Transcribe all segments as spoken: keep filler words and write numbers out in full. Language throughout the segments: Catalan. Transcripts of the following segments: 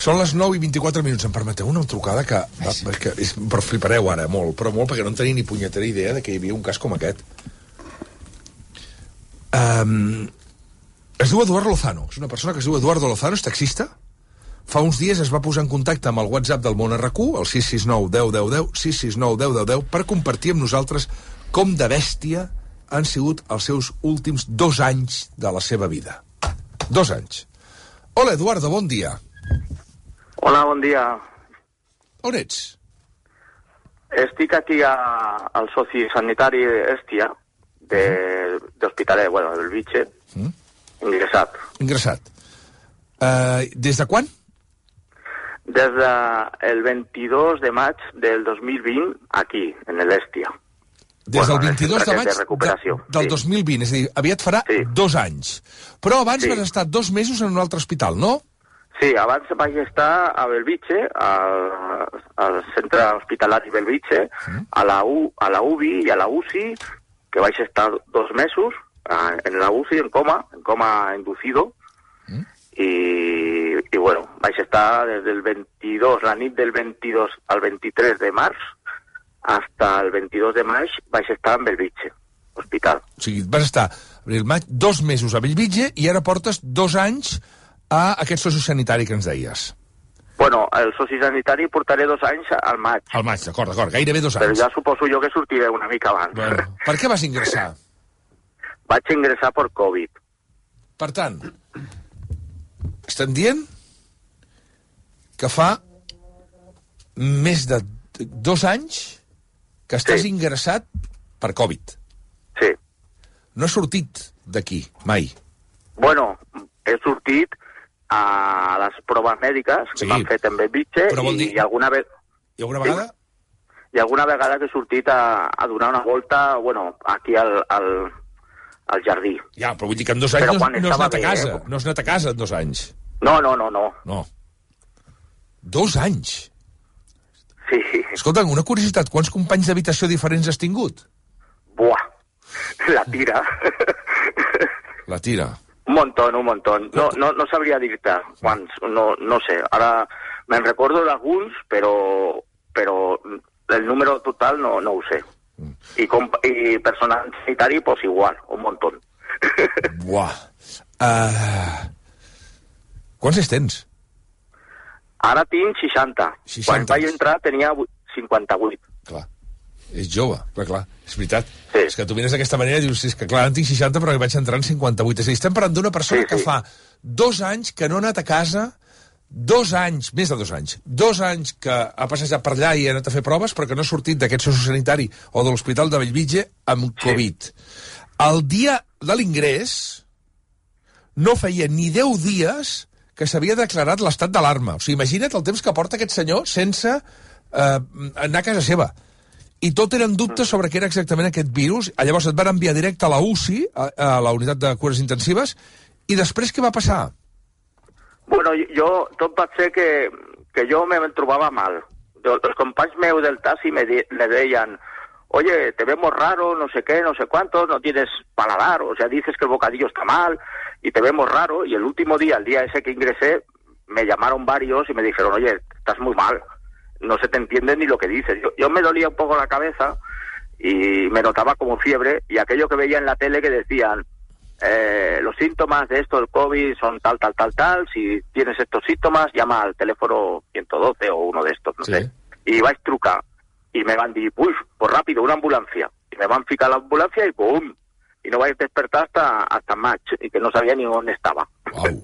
Són les nou i vint-i-quatre minuts. Em permeteu una trucada que, que és, però flipareu ara, molt, però molt, perquè no en tenia ni punyetera idea de que hi havia un cas com aquest. Um, es diu Eduard Lozano. És una persona que es diu Eduardo Lozano, és taxista. Fa uns dies es va posar en contacte amb el WhatsApp del Món R Q, el sis sis nou deu deu deu, sis sis nou deu deu deu, per compartir amb nosaltres com de bèstia han sigut els seus últims dos anys de la seva vida. Dos anys. Hola, Eduardo, bon dia. Hola, bon dia. On ets? Estic aquí a, al soci sanitari Estia, de, de Hospitalet, bueno, del Vitge, mm. ingressat. Ingressat. Uh, des de quan? Des del vint-i-dos de maig del dos mil vint, aquí, en l'Estia. Des bueno, del vint-i-dos de maig de recuperació, de, del sí. dos mil vint, és a dir, aviat farà sí. dos anys. Però abans sí. vas estar dos mesos en un altre hospital, no? Sí, abans vaig estar a Belvitge, al, al centre hospitalari Belvitge, sí. a, la U, a la U B I i a la U C I, que vaig estar dos mesos en la U C I, en coma, en coma inducido, mm. i, i bueno, vaig estar des del vint-i-dos, la nit del vint-i-dos al vint-i-tres de març, hasta el vint-i-dos de maig vaig estar en Belvitge, hospital. O sigui, vas estar abril, maig, dos mesos a Bellvitge i ara portes dos anys a aquest soci sanitari que ens deies. Bueno, el soci sanitari portaré dos anys al maig. Al maig, d'acord, d'acord, gairebé dos anys. Però ja suposo jo que sortiré una mica abans. Bueno, per què vas ingressar? Vaig ingressar per Covid. Per tant, estem dient que fa més de dos anys que estàs sí. ingressat per Covid. Sí. No has sortit d'aquí, mai. Bueno, he sortit a les proves mèdiques que sí. m'han fet en Belvitge i, dir... i alguna vegada... I alguna vegada? I alguna vegada que he sortit a, a donar una volta, bueno, aquí al, al, al jardí. Ja, però vull dir que en dos anys no, no has anat bé, a casa. Eh? No has anat a casa en dos anys. No, no, no, no. No. Dos anys? Sí. Escolta, una curiositat, quants companys d'habitació diferents has tingut? Buah, la tira. La tira. Un montón, un montón. No, no, no sabria dir-te quants, no, no sé. Ara me'n recordo d'alguns, però, però el número total no, no ho sé. I, com, i personal sanitari, pues igual, un montón. Buah. Uh... Quants anys tens? Ara tinc seixanta. seixanta. Quan vaig entrar tenia cinquanta-vuit. Clar, és jove, clar, clar, és veritat. Sí. És que tu vines d'aquesta manera i dius, és que clar, en tinc seixanta però vaig entrar en cinquanta-vuit. És a dir, estem parlant d'una persona sí, que sí. fa dos anys que no ha anat a casa, dos anys, més de dos anys, dos anys que ha passejat per allà i ha anat a fer proves però que no ha sortit d'aquest sociosanitari o de l'Hospital de Bellvitge amb Covid. Sí. El dia de l'ingrés no feia ni deu dies que s'havia declarat l'estat d'alarma. O sigui, imagina't el temps que porta aquest senyor sense eh, anar a casa seva. I tot eren dubtes sobre què era exactament aquest virus. Llavors et van enviar directe a la U C I, a, a la unitat de cures intensives, i després què va passar? Bueno, jo, tot va ser que, que jo me trobava mal. Els companys meus del taxi me, de, me deien, oye, te vemos raro, no sé qué, no sé cuánto, no tienes paladar, o sea, dices que el bocadillo está mal, y te vemos raro, y el último día, el día ese que ingresé, me llamaron varios y me dijeron, oye, estás muy mal, no se te entiende ni lo que dices. Yo, yo me dolía un poco la cabeza y me notaba como fiebre, y aquello que veía en la tele que decían, eh, los síntomas de esto del COVID son tal, tal, tal, tal, si tienes estos síntomas, llama al teléfono ciento doce o uno de estos, no sí. sé. Y vais a trucar, y me van a decir, uy, pues rápido, una ambulancia. Y me van a ficar la ambulancia y ¡pum! Y no vais a despertar hasta, hasta maig, i que no sabia ni on estava. Uau.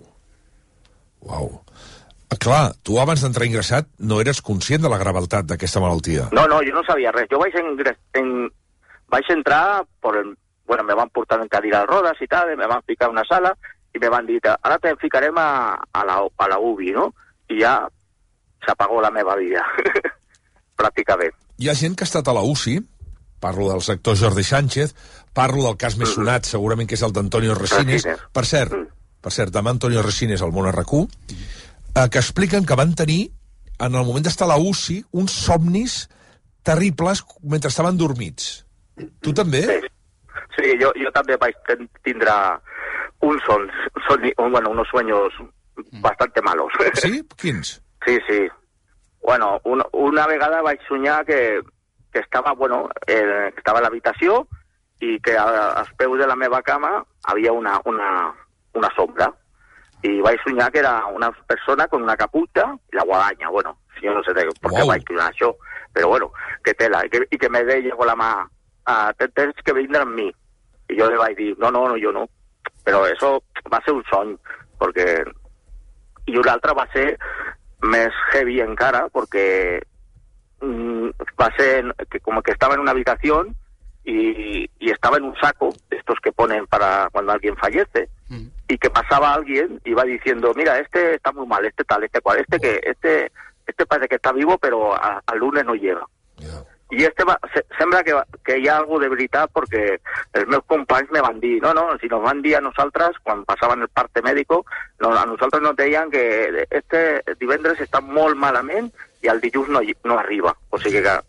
Uau. Clar, tu abans d'entrar ingressat no eres conscient de la gravetat d'aquesta malaltia. No, no, jo no sabia res. Jo vaig, ingres... en... vaig entrar, por el... bueno, me van portar en cadira de rodes i tal, me van ficar una sala i me van dir, ara te ficarem a, a, la, a la U B I, no? I ja s'apagó la meva vida, pràcticament. Hi ha gent que ha estat a la U C I, parlo del sector Jordi Sánchez, parlo del cas més sonat, segurament que és el d'Antonio Resines. Per cert, per cert, demà Antonio Resines al Món R Q, eh, que expliquen que van tenir, en el moment d'estar a la U C I, uns somnis terribles mentre estaven dormits. Tu també? Sí, sí jo, jo també vaig tindre uns sons, son, bueno, unos sueños bastante malos. Sí? Quins? Sí, sí. Bueno, un, una vegada vaig soñar que, que estava, bueno, eh, que estava a l'habitació i que a, als peus de la meva cama havia una, una, una sombra. I vaig soñar que era una persona con una capucha i la guadaña. Bueno, yo no sé de por wow. qué vaig soñar això, però bueno, que tela. I que, i que me deia con la mà, ah, tens que vindre amb mi. I jo li vaig dir, no, no, no, jo no. Però eso va ser un sony, perquè... I un altre va ser més heavy encara, porque mmm, va ser que como que estaba en una habitación y, y estaba en un saco, estos que ponen para cuando alguien fallece, mm. y que pasaba alguien y va diciendo, mira, este está muy mal, este tal, este cual, este que este este parece que está vivo, pero al lunes no llega. Yeah. I este va, se, sembla que, que hi ha algo de veritat perquè els meus companys me van dir, no, no, si nos van dir a nosaltres, quan passaven el parte mèdico, no, a nosaltres nos deien que este divendres està molt malament i el dilluns no, no arriba. O sigui que...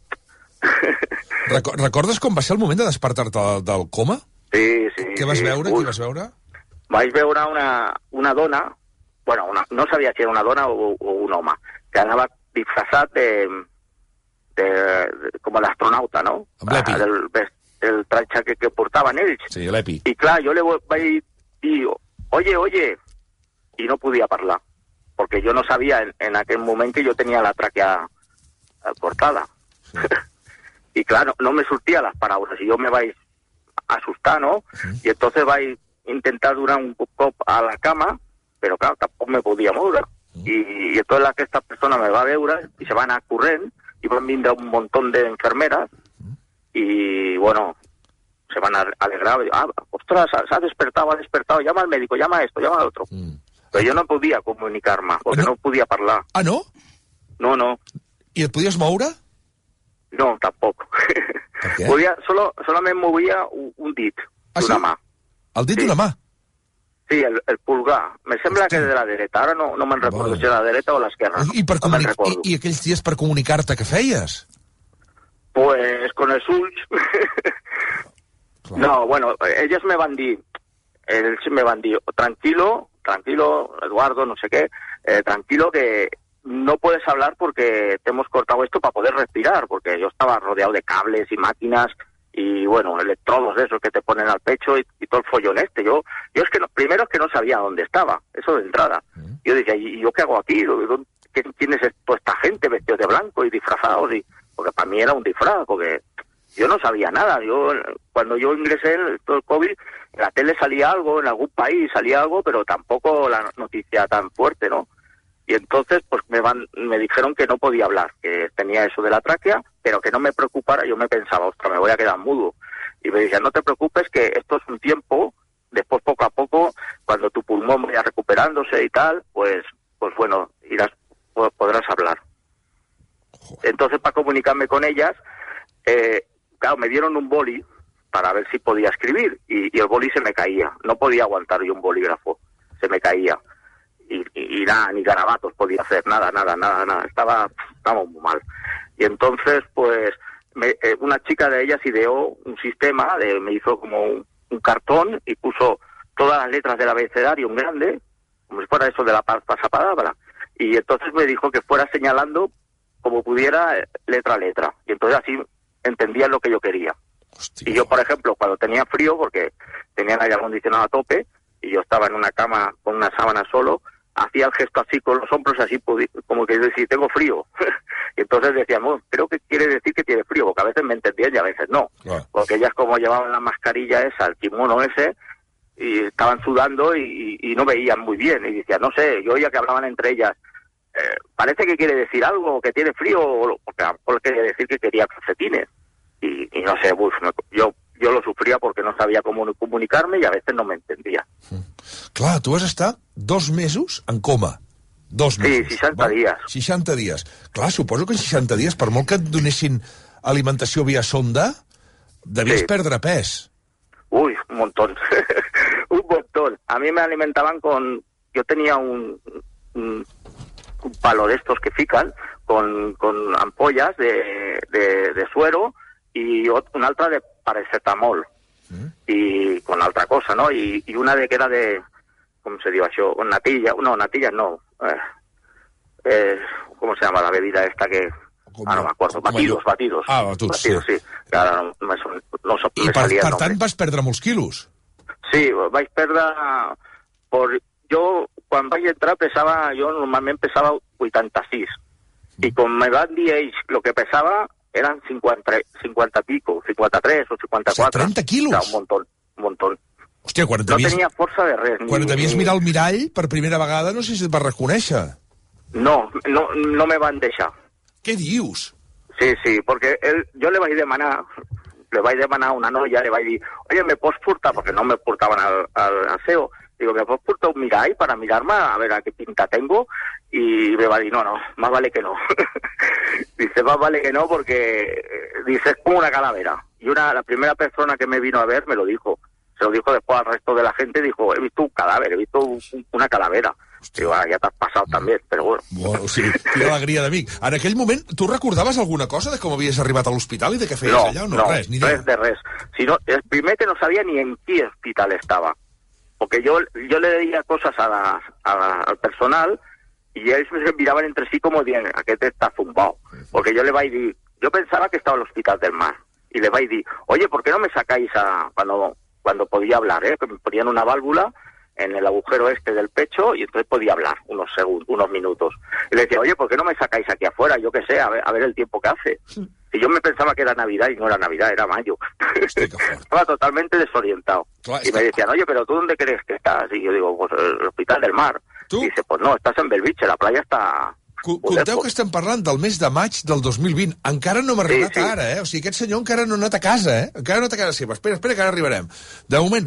Recordes com va ser el moment de despertar-te del coma? Sí, sí. Què vas sí. veure? Ui. Què vas veure? Vaig veure una, una dona, bueno, una, no sabia si era una dona o, o un home, que anava disfressat de... De, de, com l'astronauta, no? Amb l'Epi. Ah, del, del traje que, que portaven ells. Sí, l'Epi. I clar, jo li vaig dir, oye, oye, i no podia parlar, perquè jo no sabia en, en aquell moment que jo tenia la tràquea cortada. Sí. I clar, no, no me sortia les paraules, i jo me vaig assustar, no? Sí. I entonces vaig intentar donar un cop a la cama, però clar, tampoc me podia moure. Sí. I, i entonces aquesta persona me va veure i se va anar corrent, y van vindre un montón de enfermeras y, bueno, se van a alegrar. Ah, ostras, se ha despertado, ha despertado, llama al médico, llama a esto, llama al otro. Mm. Pero yo no podía comunicar-me, porque no? no podia parlar. Ah, no? No, no. I et podies moure? No, tampoc. Per què? Podia, solo, solament movia un, un dit ah, d'una sí? mà. El dit sí. d'una mà? Sí, el, el pulgar. Me sembla Hòstia. que de la dreta. Ara no, no me'n recordo si de la dreta o l'esquerra. I, per no comuni... I, I aquells dies per comunicar-te, què feies? Pues con els ulls. No, bueno, ellos me van dir, ells me van dir, tranquilo, tranquilo, Eduardo, no sé qué, eh, tranquilo que no puedes hablar porque te hemos cortado esto para poder respirar, porque yo estaba rodeado de cables y máquinas y, bueno, electrodos de esos que te ponen al pecho y, y todo el follón este. Yo yo es que no, primero es que no sabía dónde estaba, eso de entrada. Mm. Yo decía, ¿y yo qué hago aquí? ¿Quién es toda esta gente vestidos de blanco y disfrazados? Y, porque para mí era un disfraz, porque yo no sabía nada. Yo cuando yo ingresé en todo el COVID, en la tele salía algo, en algún país salía algo, pero tampoco la noticia tan fuerte, ¿no? Y entonces pues me van me dijeron que no podía hablar, que tenía eso de la tráquea, pero que no me preocupara. Yo me pensaba, ostras, me voy a quedar mudo. Y me decían, no te preocupes, que esto es un tiempo, después poco a poco, cuando tu pulmón vaya recuperándose y tal, pues pues bueno, irás podrás hablar. Entonces, para comunicarme con ellas, eh, claro, me dieron un boli para ver si podía escribir, y, y el boli se me caía. No podía aguantar yo un bolígrafo, se me caía. Y, y, y nada, ni garabatos podía hacer, nada, nada, nada, nada. Estaba, estaba muy mal. Y entonces, pues, me, eh, una chica de ellas ideó un sistema, de, me hizo como un, un cartón y puso todas las letras del abecedario en grande, como si fuera eso de la pasapalabra. Y entonces me dijo que fuera señalando como pudiera, letra a letra. Y entonces así entendía lo que yo quería. Hostia. Y yo, por ejemplo, cuando tenía frío, porque tenía el aire acondicionado a tope, y yo estaba en una cama con una sábana solo, hacía el gesto así con los hombros, así como que decir, tengo frío. Y entonces decíamos, creo que quiere decir que tiene frío, porque a veces me entendían y a veces no. Claro. Porque ellas como llevaban la mascarilla esa, el kimono ese, y estaban sudando y, y no veían muy bien. Y decían, no sé, yo oía que hablaban entre ellas, eh, parece que quiere decir algo, que tiene frío, porque a lo mejor quería decir que quería calcetines. Y, y no sé, uf, no, yo yo lo sufría porque no sabia com comunicar-me i a veces no m'entendia. Mm. Clar, tu vas estar dos mesos en coma. Dos mesos. Sí, seixanta dies. seixanta dies. Clar, suposo que en seixanta dies, per molt que et donessin alimentació via sonda, debies sí. perdre pes. Uy, un montón. un montón. A mí me alimentaban con... Yo tenía un, un, un palo de estos que fican con, con ampollas de, de, de suero i una altra de paracetamol mm. i con altra cosa, no? I, i una de que era de, com se diu això, natilla, no, natilla no, eh, Eh, ¿Cómo se llama la bebida esta que...? Ah, no m'acordo. Batidos, batidos. Ah, batuts, batidos, sí. sí. Que ara no, no, no, no I per, per tant vas perdre molts quilos? Sí, vaig perdre... Por... Jo, quan vaig entrar, pesava... Jo normalment pesava vuitanta-sis. Mm. I com me van dir ells el que pesava, eren cinquanta, cinquanta pico, cinquanta-tres o cinquanta-quatre. trenta quilos? Era un montón, un montón. Hòstia, quan no tenia força de res. Quan ni, t'havies ni... mirar al mirall per primera vegada, no sé si et vas reconèixer. No, no, no me van deixar. Què dius? Sí, sí, perquè él, jo le vaig demanar, le vaig demanar a una noia, le vaig dir, oye, ¿me pots portar? Porque no me portaban al, al aseo. Digo, ¿me pots portar un mirall para mirarme a ver a qué pinta tengo? Y me va a decir, no, no, más vale que no. Dice, más vale que no porque, dice, es como una calavera. Y una, la primera persona que me vino a ver me lo dijo. Se lo dijo después al resto de la gente, dijo, he visto un cadáver, he visto un, una calavera. Digo, ah, ja t'has passat també, però bueno. Bueno, sí, quina alegria d'amic. En aquell moment, tu recordaves alguna cosa de com havies arribat a l'hospital i de què feies no, allà o no? No, res, ni res de res. Sino, el primer que no sabía ni en qué hospital estaba. Porque yo, yo le decía cosas a la, a la, al personal y ellos me miraban entre sí como diciendo, ¿a qué te estás zumbado? Porque yo le vaig dir, yo pensaba que estaba en el Hospital del Mar. Y le vaig dir, oye, ¿por qué no me sacáis a cuando, cuando podía hablar, eh? Que me ponían una válvula en el agujero este del pecho y entonces podía hablar unos segundos, unos minutos. Y le decía, oye, ¿por qué no me sacáis aquí afuera? Yo qué sé, a ver, a ver el tiempo que hace. Y yo me pensaba que era Navidad y no era Navidad, era mayo. Estaba totalmente desorientado. Clar, y me decían, oye, ¿pero tú dónde crees que estás? Y yo digo, pues el Hospital del Mar. ¿Tú? Y dice, pues no, estás en Belviche, la playa está... Conteu que estem parlant del mes de maig del dos mil vint. Encara no hem arribat sí, sí. ara, eh? O sigui, aquest senyor encara no ha anat a casa, eh? Encara no ha anat a casa seva. Espera, espera, que ara arribarem. De moment...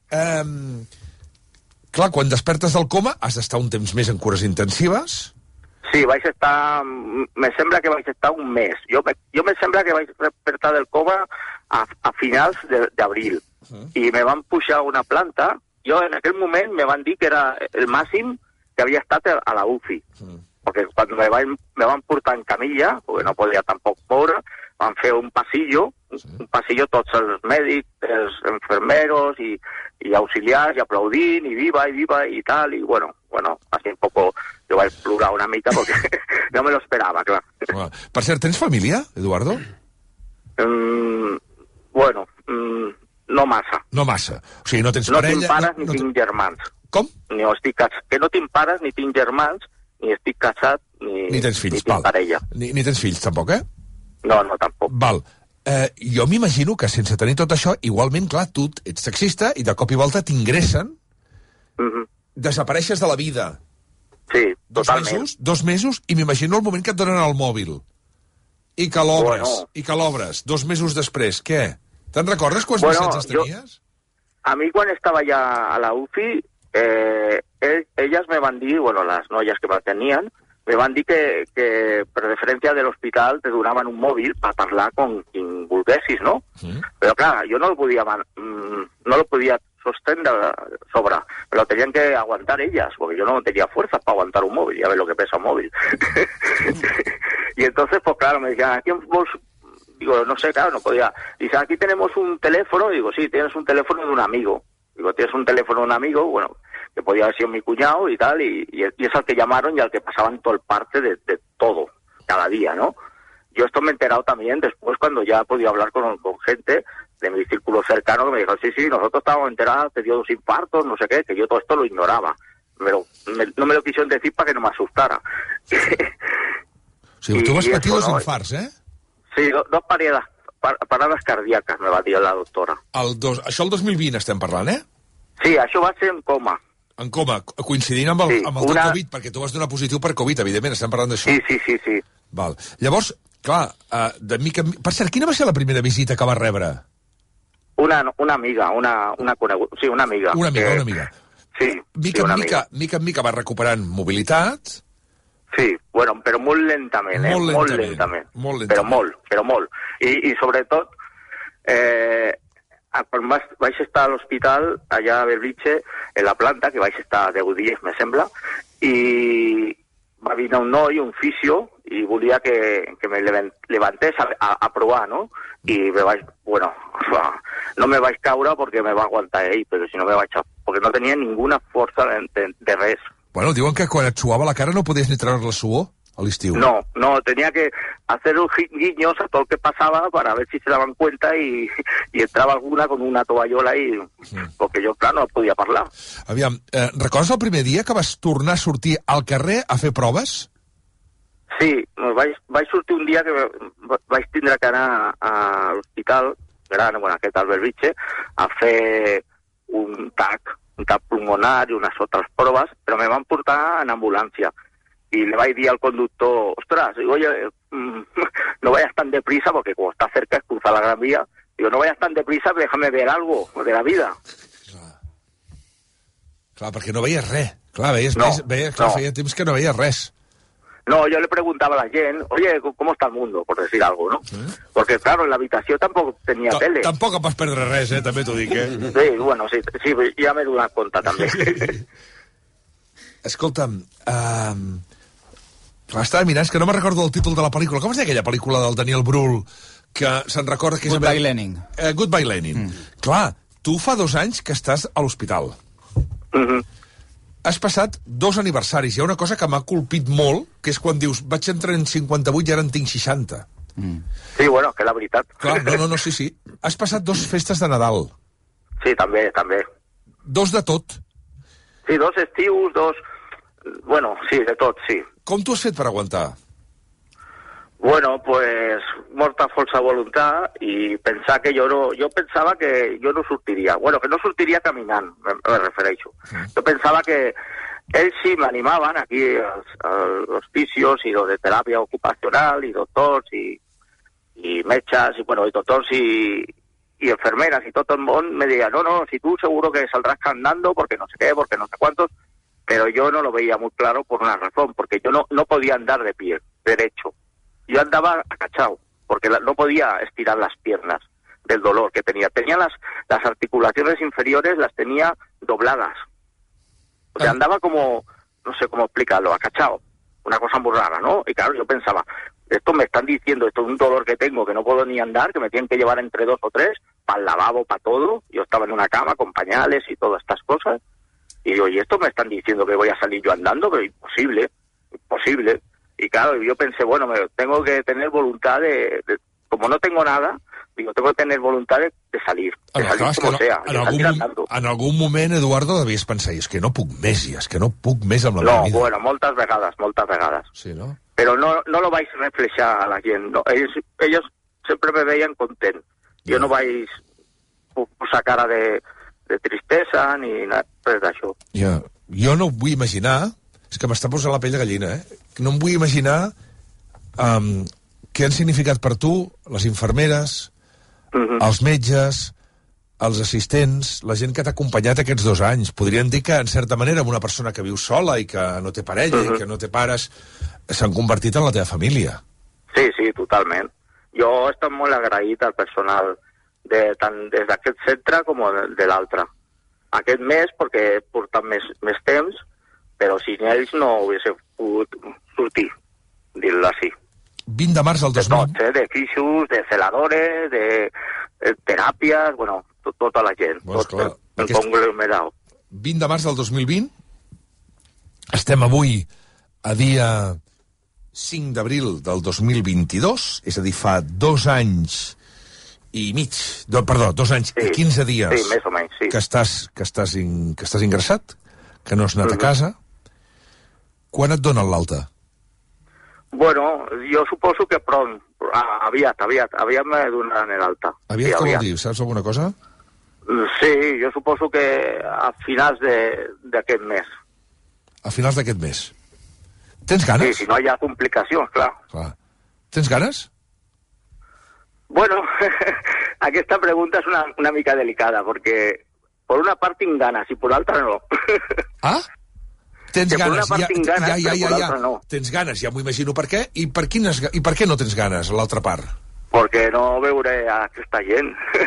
eh, clar, quan despertes del coma, has d'estar un temps més en cures intensives? Sí, vaig estar... Me sembla que vaig estar un mes. Jo me, jo me sembla que vaig despertar del coma a, a finals d'abril. Uh-huh. I me van pujar a una planta. Jo, en aquell moment, me van dir que era el màxim que havia estat a la U C I. Uh-huh. Perquè quan me van, me van portar en camilla, perquè no podia tampoc moure, van fer un pasillo, sí. un pasillo tots els mèdics, els enfermeros i, i auxiliars, i aplaudint, i viva, i viva, i tal, i bueno, bueno, así un poco, jo vaig plorar una mica perquè no me lo esperava, clar. Per cert, tens família, Eduardo? Mm, bueno, mm, no massa. No massa. O sigui, no tens no parella... No tinc pares no, ni no tinc germans. Com? Ni estic cas... Que no tinc pares ni tinc germans, ni estic casat, ni, ni tens fills, ni tinc val. parella. Ni, ni tens fills, tampoc, eh? No, no, tampoc. Val. Eh, jo m'imagino que sense tenir tot això, igualment, clar, tu ets taxista i de cop i volta t'ingressen, mm-hmm. desapareixes de la vida. Sí, dos totalment. Mesos, dos mesos, i m'imagino el moment que et donen el mòbil. I que l'obres, bueno. i que l'obres, dos mesos després. Què? Te'n recordes quants bueno, missatges tenies? Jo, a mi quan estava ja a la U C I, eh, ell, elles me van dir, bueno, las noies que me tenien, me van dir que, que per deferència de l'hospital te donaven un mòbil per parlar con quien volguessis, no? Sí. Però clar, jo no lo podia, no lo podia sostener sobre, me lo tenían que aguantar ellas, porque yo no tenía fuerzas para aguantar un móvil, ya ves lo que pesa un móvil. Y entonces, pues claro, me decían, ¿a quién vos? Digo, no sé, claro, no podía. Dice, aquí tenemos un teléfono. Digo, sí, tienes un teléfono de un amigo. Digo, tienes un teléfono de un amigo, bueno, que podía haber sido mi cuñado y tal, y, y es al que llamaron y al que pasaban todo el parte de, de todo, cada día, ¿no? Yo esto me he enterado también después cuando ya he podido hablar con, con gente de mi círculo cercano que me dijo, sí, sí, nosotros estábamos enterados, te dio dos infartos, no sé qué, que yo todo esto lo ignoraba. Pero me, no me lo quisieron decir para que no me asustara. Sí, tu vas patir dos infarts, eh? Sí, dos, dos parades, parades cardíaques, me va dir la doctora. El dos, això el dos mil vint estem parlant, eh? Sí, això va ser en coma. En coma, coincidint amb el, sí, amb el una... teu Covid, perquè tu vas donar positiu per Covid, evidentment, estem parlant d'això. Sí, sí, sí, sí. Val. Llavors, clar, uh, de mica... Per cert, quina va ser la primera visita que vas rebre? Una, una amiga, una, una coneguda, sí, una amiga. Una amiga, que... una amiga. Sí, mica, sí, una mica, amiga. mica en mica va recuperant mobilitat. Sí, bueno, però molt lentament, eh? Molt lentament. Molt lentament. Molt lentament. Però molt, però molt. I, i sobretot, eh, quan vaig estar a l'hospital, allà a Belviche, en la planta, que vaig estar deu dies, me sembla, i va vindre un noi, un fisio, i volia que, que me levantés a, a, a provar, no? I me vaig, bueno, no me vaig caure perquè me va aguantar ell, però si no me vaig... Perquè no tenia ninguna força de, de, de res, Bueno, diuen que quan et suava la cara no podies ni treure la suor a l'estiu. No, no, tenía que hacer unos guiños a todo lo que pasaba para ver si se daban cuenta y, y entraba alguna con una tovallola y... Sí. Porque jo, clar, no podia parlar. Aviam, eh, recordes el primer dia que vas tornar a sortir al carrer a fer proves? Sí, vaig, vaig sortir un dia que vaig tindre que anar a l'hospital gran, bueno, aquest Albert Bitxe, a fer un tac, un tac pulmonar i unes altres proves, però me van portar en ambulància. Y le vais a decir al conductor, ostras, digo, oye, mmm, no vayas tan deprisa, porque como está cerca es cruzar la Gran Vía, digo, no vayas tan deprisa, déjame ver algo de la vida. Clar, clar perquè no veies res. Clar, veies, no, veies, veies clar, no. feia temps que no veies res. No, yo le preguntaba a la gente, oye, ¿cómo está el mundo? Por decir algo, ¿no? ¿Eh? Porque, claro, en la habitación tampoco tenía T tele. Tampoc em vas perdre res, eh? També t'ho dic, eh? Sí, bueno, sí, sí, ja m'he donat compte, també. Escolta'm, uh, estava mirant, és que no me'n recordo del títol de la pel·lícula. Com es deia aquella pel·lícula del Daniel Brühl, que se'n recorda que és... Goodbye Lenin. Uh, Goodbye Lenin. Mm. Clar, tu fa dos anys que estàs a l'hospital. Mhm. Mm Has passat dos aniversaris. Hi ha una cosa que m'ha colpit molt, que és quan dius, vaig entrar en cinquanta-vuit i ara en tinc seixanta. Mm. Sí, bueno, que la veritat. Clar, no, no, no, sí, sí. Has passat dos festes de Nadal. Sí, també, també. Dos de tot. Sí, dos estius, dos... Bueno, sí, de tot, sí. Com t'ho has fet per aguantar? Bueno, pues molta força voluntat i pensar que jo no... Jo pensava que jo no sortiria. Bueno, que no sortiria caminant, me, me refereixo. Sí. Jo pensava que ells sí m'animaven aquí als, als pisios i lo de teràpia ocupacional i doctors i, i metges i, bueno, i doctors i, y enfermeras y todo el mundo me decía, no, no, si tú seguro que saldrás andando porque no sé qué, porque no sé cuántos, pero yo no lo veía muy claro por una razón, porque yo no, no podía andar de pie, derecho. Yo andaba agachado, porque la, no podía estirar las piernas del dolor que tenía. Tenía las, las articulaciones inferiores, las tenía dobladas. O sea, andaba como, no sé cómo explicarlo, agachado. Una cosa muy rara, ¿no? Y claro, yo pensaba, esto me están diciendo, esto es un dolor que tengo, que no puedo ni andar, que me tienen que llevar entre dos o tres, para el lavabo, para todo. Yo estaba en una cama con pañales y todas estas cosas. Y digo, y esto me están diciendo que voy a salir yo andando, pero imposible, imposible. Y claro, yo pensé, bueno, me, tengo que tener voluntad de, de... Como no tengo nada, digo, tengo que tener voluntad de, de salir, de ah, salir clar, como no, sea. En algun, en algun moment, Eduardo, devies pensar, és que no puc més, és que no puc més amb la no, meva vida. No, bueno, moltes vegades, moltes vegades. Sí, no? Pero no, no lo vais a reflejar a la gent. No, ellos, ellos siempre me veían content. Yo no, no vais posar cara de, de tristesa ni res d'això. Ja, jo no vull imaginar, és que m'està posant la pell de gallina, eh? No em vull imaginar um, què han significat per tu les infermeres, uh-huh. els metges, els assistents, la gent que t'ha acompanyat aquests dos anys. Podríem dir que, en certa manera, una persona que viu sola i que no té parella uh-huh. i que no té pares, s'han convertit en la teva família. Sí, sí, totalment. Jo he estat molt agraït al personal de, tant des d'aquest centre com de, de l'altre. Aquest mes, perquè he portat més, més temps, però sin ells no hubiese pogut sortir, dir-lo així. vint de març del dos mil... De tots, eh? De fixos, de celadores, de, de teràpies, bueno, tot, tota la gent, pues tot el, el aquest... conglomerado. vint de març del dos mil vint, estem avui a dia cinc d'abril del dos mil vint-i-dos, és a dir, fa dos anys i mig, do, perdó, dos anys sí, i quinze dies sí, més o menys, sí. que, estàs, que, estàs in, que estàs ingressat, que no has anat uh-huh. a casa. Quan et donen l'alta? Bueno, jo suposo que pront, aviat, aviat, aviat me donaran l'alta. Aviat, sí, com aviat. vol dir? Saps alguna cosa? Sí, jo suposo que a finals d'aquest mes. A finals d'aquest mes. Tens ganes? Sí, si no hi ha complicacions, clar. clar. Tens ganes? Bueno, aquesta pregunta és una, una mica delicada, perquè per una part tinc ganes i per l'altra no. Ah? Tens que ganes, ja, ganes, ja, ja, ja, ja. No. Tens ganes, ja m'ho imagino per què. I per, quines, I per què no tens ganes, a l'altra part? Perquè no veuré a aquesta gent.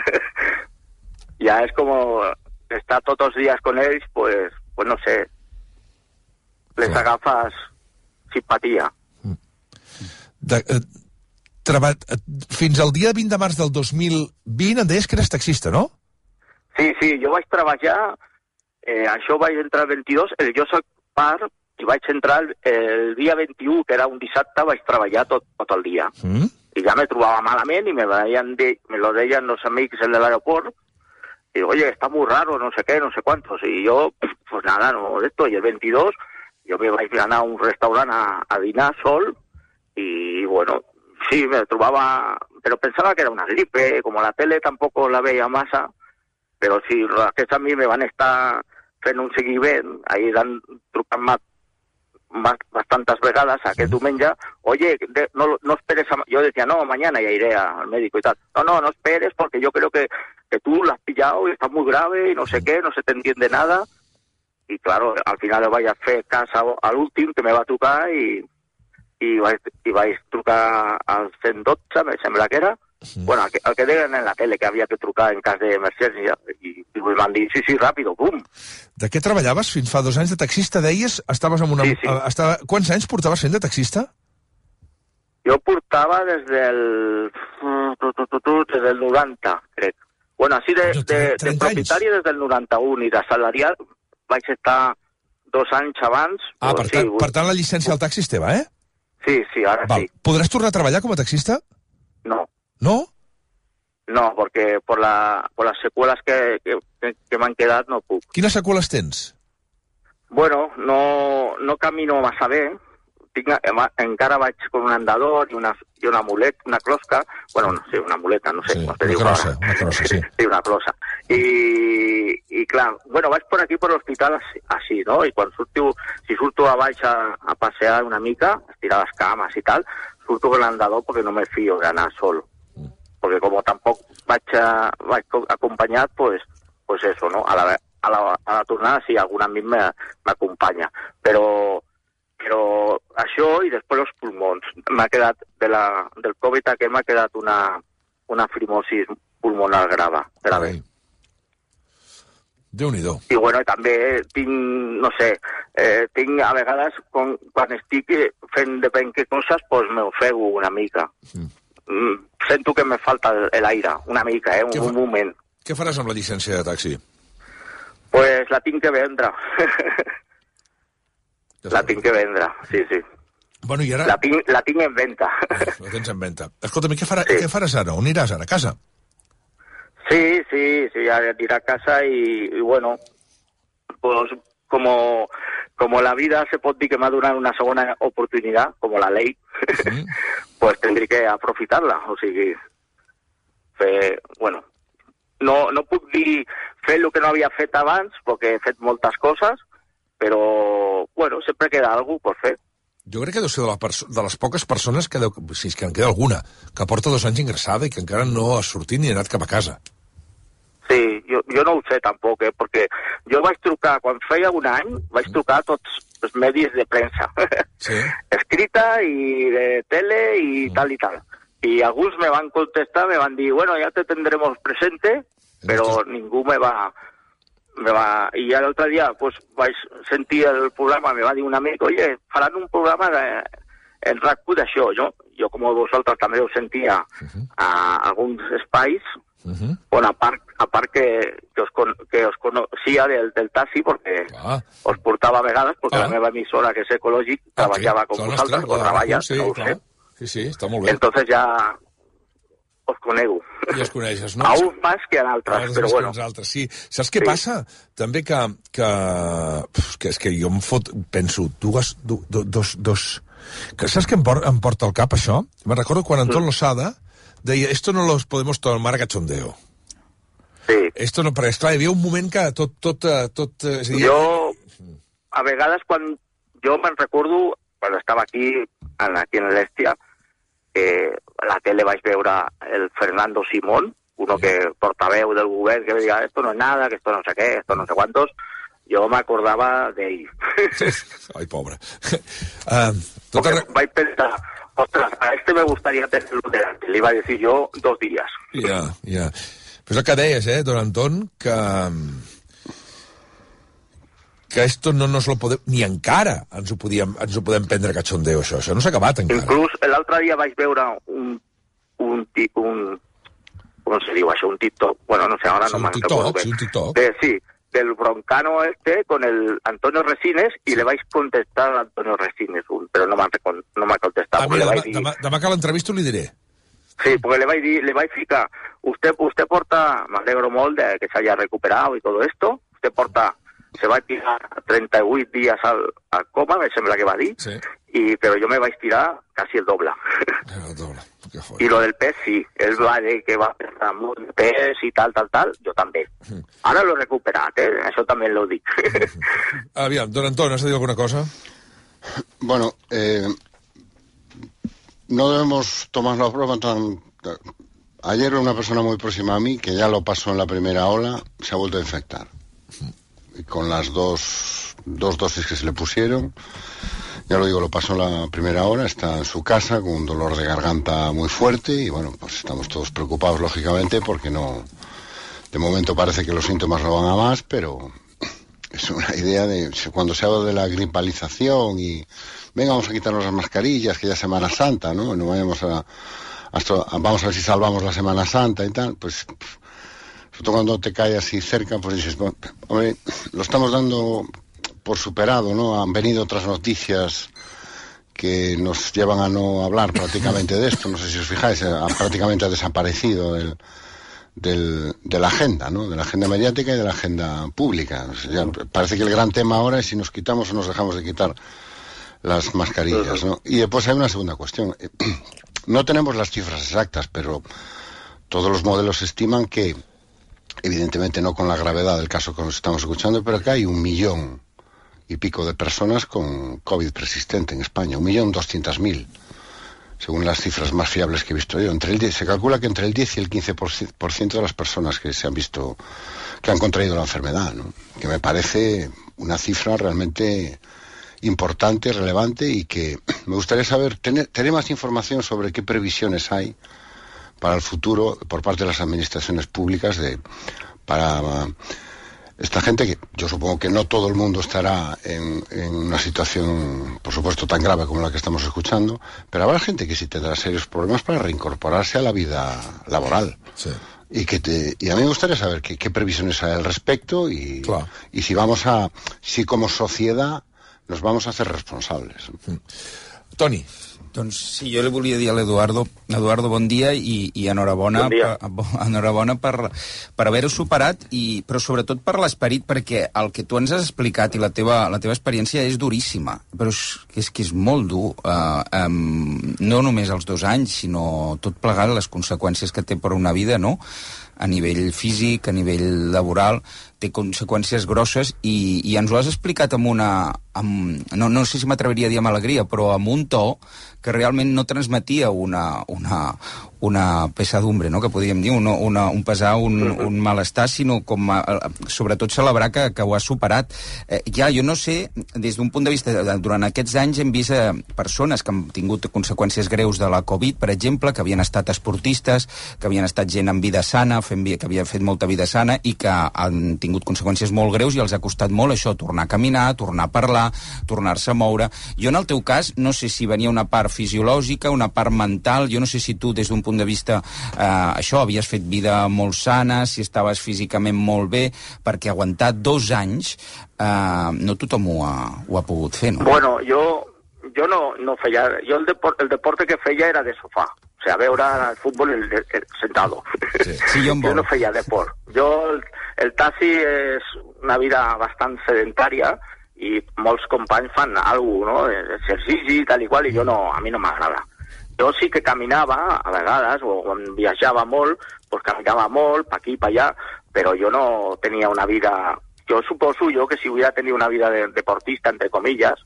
Ja és com estar tots els dies con ells, pues, pues no sé, les Clar. agafes simpatia. De, eh, treba, eh, fins al dia vint de març del dos mil vint em deies que eres taxista, no? Sí, sí, jo vaig treballar, eh, això vaig entrar al vint-i-dos, el, jo soc part i vaig entrar el, el dia vint-i-u, que era un dissabte, vaig treballar tot, tot el dia. Mm. I ja me trobava malament i me, de, me lo deien los amics en l'aeroport. Y oye, está muy raro, no sé qué, no sé cuántos. Y yo, pues nada, no de esto. Y el veintidós, yo me iba a ir a un restaurante a, a dinar sol. Y bueno, sí, me trobava... Pero pensaba que era una gripe, como la tele tampoco la veia massa. Però sí, aquests a mi me van estar fent un seguiment, ahí dan trucant bastantes vegades aquest diumenge, oye, de, no, no esperes, a... yo decía, no, mañana ya iré al médico y tal. No, no, no esperes porque yo creo que, que tú lo has pillado y está muy grave y no sé qué, no se te entiende nada. Y claro, al final le vaig a fer cas a l'últim que me va trucar i, i, vaig, i vaig trucar al cent dotze, me sembla que era. Sí. Bueno, el que, el que deien en la tele que havia que trucar en cas d'emergència i, i m'han dit, sí, sí, ràpido, bum. De què treballaves fins fa dos anys de taxista, deies? Estaves amb una... Sí, sí. Estava... Quants anys portaves fent de taxista? Jo portava des del... des del noranta, crec. Bueno, així de, de, de propietari des del noranta-u i de salariat vaig estar dos anys abans. Ah, per, sí, tant, per tant la llicència del taxi és teva, eh? Sí, sí, ara Val. sí. Podràs tornar a treballar com a taxista? No. ¿No? No, porque por, la, por las secuelas que, que, que m'han quedat no puc. Quines seqüeles tens? Bueno, no, no camino massa bé. Tinc, encara vaig con un andador i una, i una muleta, una closca. Bueno, no sé, una muleta, no sé. Sí, com una diu crossa, ara. una crossa, sí. Sí, una closa. I, i clar, bueno, vaig por aquí, por l'hospital, així, no? I quan surto, si surto a baix a, a passear una mica, estirar les cames i tal, surto con l'andador perquè no me fío d'anar sol. Porque como tampoco vaig, a, vaig acompanyat, pues, pues eso, ¿no? A la, a la, a la tornada sí, algun amic m'acompanya. Però, però això i després els pulmons. M'ha quedat, de la, del Covid aquest m'ha quedat una, una fibrosi pulmonar grava. grave. Déu-n'hi-do. I bueno, també tinc, no sé, eh, tinc a vegades, quan, quan estic fent depèn què coses, pues m'ofego una mica. Mm. Sento que me falta l'aire, una mica, eh, un, un moment. Què faràs amb la llicència de taxi? Pues la tinc que vendre. la tinc que vendre, sí, sí. Bueno, i ara... La tinc, la tinc en venda. La tens en venda. Escolta'm, què, farà, sí. què faràs ara? On aniràs ara? A casa? Sí, sí, sí, aniré a casa y, y bueno, pues como... Como la vida se pot dir que m'ha donat una segona oportunitat, com la ley, mm. pues tendré que aprofitar-la. O sigui, fer, bueno, no, no puc dir fer el que no havia fet abans, perquè he fet moltes coses, però, bueno, sempre queda alguna cosa per fer. Jo crec que deu ser de, la de les poques persones, que deu, si és que en queda alguna, que porta dos anys ingressada i que encara no ha sortit ni ha anat cap a casa. Sí, jo, jo no ho sé tampoc, eh, perquè jo vaig trucar, quan feia un any, vaig trucar a tots els medis de premsa. Sí. Escrita i de tele i mm. tal i tal. I alguns me van contestar, me van dir, bueno, ya te tendremos presente, però Entonces... ningú me va... Me va... I l'altre dia pues, vaig sentir el programa, me va dir un amic, oye, faran un programa de... en R A C U d'això. Jo, jo, com vosaltres, també ho sentia uh -huh. a alguns espais. Uh-huh. Bueno, a part, a part que, que, os con, que os conocía del, del taxi, perquè ah. os portava a vegades, perquè ah. la meva emissora, que és ecològic, ah, treballava sí. com vosaltres, o treballa, sí, no ho sé. Sí, sí, està molt bé. Entonces ja os conego. I os coneixes, no? A uns més que en altres, a però bueno. Que altres, sí. Saps què sí. passa? També que, que, que és que jo em fot, penso, dues, du, do, dos, dos... Que, saps què em, por, em porta al cap, això? Me recordo quan Anton mm. Losada deia, esto no lo podemos tomar a cachondeo. Sí. Esto no, perquè, esclar, hi havia un moment que tot... tot, tot és a dir... Jo, a vegades, quan jo me'n recordo, quan estava aquí, aquí en l'Èstia, que a la tele vaig veure el Fernando Simón, uno sí. que portaveu del govern, que deia, esto no es nada, que esto no sé què, esto no sé cuántos, jo m'acordava d'ell. Ai, pobre. Uh, tot arre... Vaig pensar... Ostras, a este me gustaría tenerlo delante. Le iba a decir yo dos días. Ja, yeah, ja. Yeah. Però és el que deies, eh, don Anton, que... que esto no nos lo podem... Ni encara ens ho, podíem, ens ho podem prendre a cachondeo, això. Això no s'ha acabat encara. Inclús l'altre dia vaig veure un... un, un com se diu això? Un TikTok. Bueno, no sé, ara sí, no me'n recordo bé. Sí, un TikTok. De, sí, del broncano este con el Antonio Resines i sí. le vaig contestar a Antonio Resines, però no m'ha no m'ha contestat. Ah, mira, demà, dir... demà, demà que l'entrevisto li diré. Sí, porque le vaig dir, le vaig ficar, usted, usted porta, me alegro molt de que se haya recuperado y todo esto, usted porta, se va a tirar trenta-vuit dies al, al coma, me sembla que va dir, sí. y, pero yo me vaig tirar casi el doble. El doble. Y lo del pes, sí. Él va de que va a pesar molt de pes i tal, tal, tal. Jo també. Ara l'he recuperat, eh? Això també l'ho dic. Aviam, don Antón, ¿has de decir alguna cosa? Bueno, eh, no debemos tomar la prueba tan... Ayer una persona muy próxima a mí, que ya lo pasó en la primera ola, se ha vuelto a infectar. Y con las dos, dos dosis que se le pusieron... Ya lo digo, lo pasó la primera hora, está en su casa con un dolor de garganta muy fuerte y bueno, pues estamos todos preocupados lógicamente porque no, de momento parece que los síntomas no van a más, pero es una idea de, cuando se habla de la gripalización y venga, vamos a quitarnos las mascarillas, que ya es Semana Santa, ¿no? No vayamos a, a, vamos a ver si salvamos la Semana Santa y tal, pues, sobre todo cuando te cae así cerca, pues dices, bueno, hombre, lo estamos dando por superado, ¿no? Han venido otras noticias que nos llevan a no hablar prácticamente de esto. No sé si os fijáis, ha, prácticamente ha desaparecido del, del, de la agenda, ¿no? De la agenda mediática y de la agenda pública. O sea, ya parece que el gran tema ahora es si nos quitamos o nos dejamos de quitar las mascarillas, ¿no? Y después hay una segunda cuestión. No tenemos las cifras exactas, pero todos los modelos estiman que, evidentemente no con la gravedad del caso que nos estamos escuchando, pero que hay un millón y pico de personas con COVID persistente en España, un millón doscientas mil, según las cifras más fiables que he visto yo. Entre el diez, se calcula que entre el diez y el quince por ciento de las personas que se han visto, que han contraído la enfermedad, ¿no? Que me parece una cifra realmente importante, relevante y que me gustaría saber, tener, tener más información sobre qué previsiones hay para el futuro por parte de las administraciones públicas de para... Esta gente, que yo supongo que no todo el mundo estará en, en una situación, por supuesto, tan grave como la que estamos escuchando, pero habrá gente que sí tendrá serios problemas para reincorporarse a la vida laboral. Sí. Y que te, y a mí me gustaría saber qué, qué previsiones hay al respecto y, claro. y si vamos a, si como sociedad nos vamos a hacer responsables. Mm. Toni. Doncs sí, jo li volia dir a l'Eduardo, Eduardo, bon dia i, i enhorabona, bon dia. Per, enhorabona per, per haver-ho superat, i, però sobretot per l'esperit, perquè el que tu ens has explicat i la teva, la teva experiència és duríssima, però és, és que és molt dur, uh, um, no només els dos anys, sinó tot plegat, les conseqüències que té per una vida, no?, a nivell físic, a nivell laboral, té conseqüències grosses i, i ens ho has explicat amb una... Amb, no, no sé si m'atreviria a dir amb alegria, però amb un to que realment no transmetia una, una, una pesadumbre, no?, que podríem dir, una, una, un pesar, un, un malestar, sinó com a, sobretot celebrar que, que ho has superat. Eh, ja, jo no sé, des d'un punt de vista, durant aquests anys hem vist eh, persones que han tingut conseqüències greus de la Covid, per exemple, que havien estat esportistes, que havien estat gent amb vida sana, fent, que havia fet molta vida sana i que han tingut conseqüències molt greus i els ha costat molt això, tornar a caminar, tornar a parlar, tornar-se a moure. Jo en el teu cas no sé si venia una part fisiològica, una part mental, jo no sé si tu des d'un punt de vista eh, això, havies fet vida molt sana, si estaves físicament molt bé, perquè aguantar dos anys eh, no tothom ho ha, ho ha pogut fer, no? Bueno, jo, jo no, no feia... Jo el, depor, el deporte que feia era de sofà. O sea, veure el futbol el, el, el sentado. Sí, sí, jo, jo no feia deport. Jo, el, el taxi és una vida bastant sedentària i molts companys fan alguna cosa, no?, exercici i tal i qual, i jo no, a mi no m'agrada. Jo sí que caminava, a vegades, o quan viatjava molt, pues caminava molt, pa aquí, pa allà, però jo no tenia una vida... Yo suposo yo que si hubiera tenido una vida de deportista, entre comillas,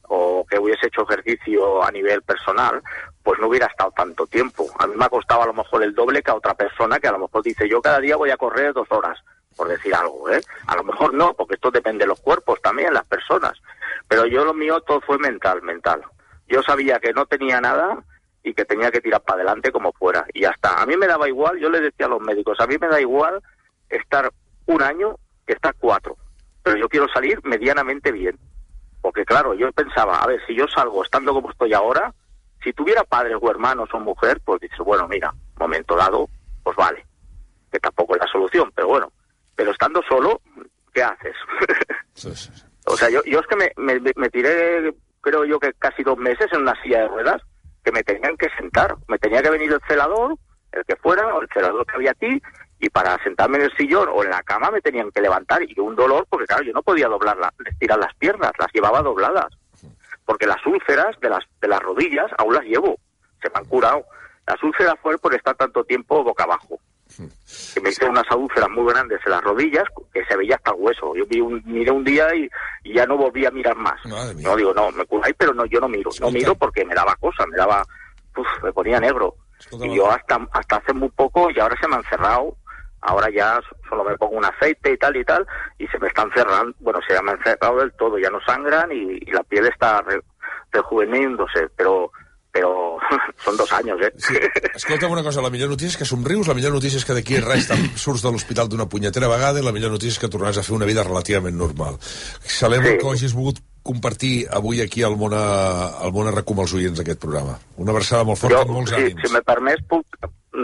o que hubiese hecho ejercicio a nivel personal, pues no hubiera estado tanto tiempo. A mí me ha costado a lo mejor el doble que a otra persona que a lo mejor dice, yo cada día voy a correr dos horas, por decir algo, ¿eh? A lo mejor no, porque esto depende de los cuerpos también, las personas. Pero yo lo mío todo fue mental, mental. Yo sabía que no tenía nada y que tenía que tirar para adelante como fuera, y ya está. A mí me daba igual, yo les decía a los médicos, a mí me da igual estar un año que estar cuatro, pero yo quiero salir medianamente bien. Porque claro, yo pensaba, a ver, si yo salgo estando como estoy ahora, si tuviera padres o hermanos o mujer, pues dices, bueno, mira, momento dado, pues vale, que tampoco es la solución, pero bueno, pero estando solo, ¿qué haces? Sí, sí. O sea, yo, yo es que me, me, me tiré, creo yo que casi dos meses en una silla de ruedas, que me tenían que sentar. Me tenía que venir el celador, el que fuera, o el celador que había aquí, y para sentarme en el sillón o en la cama me tenían que levantar. Y un dolor, porque claro, yo no podía doblar la, estirar las piernas, las llevaba dobladas. Porque las úlceras de las, de las rodillas aún las llevo, se me han curado. Las úlceras fue por estar tanto tiempo boca abajo. Que me hice unas úlceras muy grandes en las rodillas que se veía hasta el hueso. Yo vi un, miré un día y, y ya no volví a mirar más. No digo, no, me curáis, pero no, yo no miro. Escolta. No miro porque me daba cosa, me daba, uf, me ponía negro. Escolta, y yo hasta, hasta hace muy poco, y ahora se me han cerrado. Ahora ya solo me pongo un aceite y tal y tal, y se me están cerrando, bueno, se me han cerrado del todo, ya no sangran y, y la piel está re, rejuveneciéndose, pero però són dos anys, eh? Sí. Escolta'm una cosa, la millor notícia és que somrius, la millor notícia és que d'aquí res surts de l'hospital d'una punyetera vegada i la millor notícia és que tornaràs a fer una vida relativament normal. Celebro sí. que ho hagis volgut compartir avui aquí al Món al Món R Q amb els oients d'aquest programa. Una abraçada molt forta i molts ànims. Si me permès, puc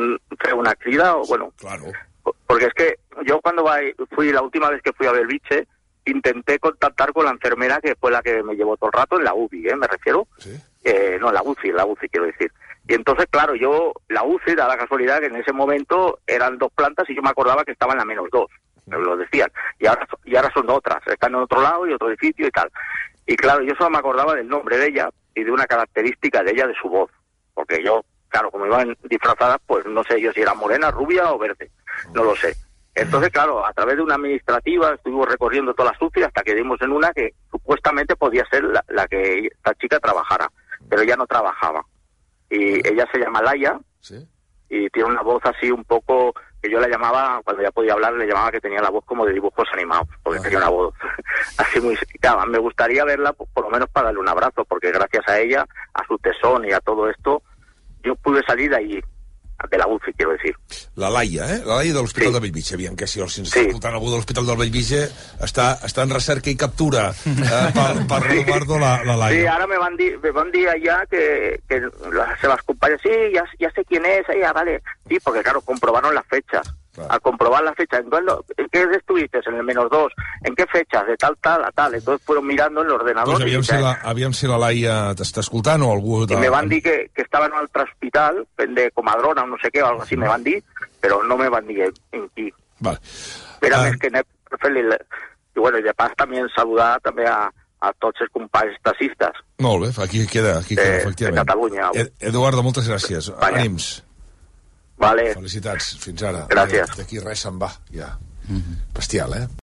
fer una crida? O, bueno, claro. Porque es que yo cuando fui, la última vez que fui a Belviche, intenté contactar con la enfermera que fue la que me llevó todo el rato en la U C I, ¿eh? Me refiero. ¿Sí? Eh, no, la U C I, la U C I quiero decir. Y entonces, claro, yo, la U C I da la casualidad que en ese momento eran dos plantas y yo me acordaba que estaban en la menos dos, me lo decían. Y ahora, y ahora son otras, están en otro lado y otro edificio y tal. Y claro, yo solo me acordaba del nombre de ella y de una característica de ella, de su voz. Porque yo, claro, como iban disfrazadas, pues no sé yo si era morena, rubia o verde, no lo sé. Entonces, claro, a través de una administrativa estuvimos recorriendo todas las U C I hasta que dimos en una que supuestamente podía ser la, la que esta chica trabajara, pero ella no trabajaba. Y ella se llama Laia, ¿sí? Y tiene una voz así un poco, que yo la llamaba, cuando ya podía hablar, le llamaba que tenía la voz como de dibujos animados, porque ah. tenía una voz así muy... Claro, me gustaría verla por, por lo menos para darle un abrazo, porque gracias a ella, a su tesón y a todo esto, yo pude salir de allí, de la U C I, quiero decir. La Laia, eh? La Laia de l'Hospital sí. de Bellvitge. Aviam, que si ens està sí. escoltant algú de l'Hospital del Bellvitge està, està en recerca i captura eh, per, per sí. Eduardo la, la Laia. Sí, ara me van dir, me van dir allá que, que las, se las compañeras, sí, ya, ya sé quién es, ella, vale. Sí, porque claro, comprobaron las fechas. Claro. Al comprobar las fechas, ¿en qué estuviste? En el menos dos. ¿En qué fechas? De tal, tal, a tal. Entonces fueron mirando en el ordenador. Pues aviam, si la, aviam si la Laia t'està escoltant o algú... De... Y me van dir que, que estaba en un altre hospital, de Comadrona o no sé qué, o algo así, sí. me van dir, pero no me van dir en qui. Vale. Pero uh... es que... Y bueno, y de pas también saludar també a, a tots els companys taxistes. Molt bé, aquí queda, aquí queda, de, efectivament. De Catalunya. Ed Eduardo, moltes gràcies. Vale. Ànims. Vale. Felicitats, fins ara. Gràcies. D'aquí res se'n va, ja. Mm-hmm. Bestial, eh?